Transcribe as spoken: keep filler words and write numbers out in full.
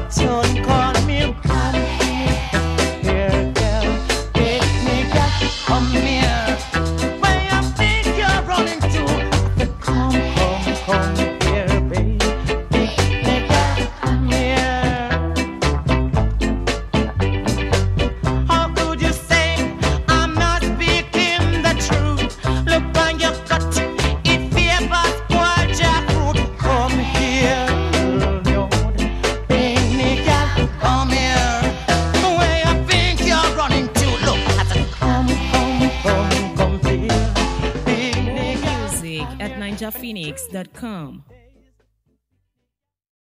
Son call me, come here, girl. Take me, girl, come here. Where you think you're running to? Come, come, come here, baby. Take me, girl, come here. How could you say I'm not speaking the truth? Look on your gut, it favors spoil jackfruit. Come here, Lord. Baby girl, come here. Where you think you're running to? Look, I said, come, come, come, come here. Baby More girl. music at ninja phoenix dot com.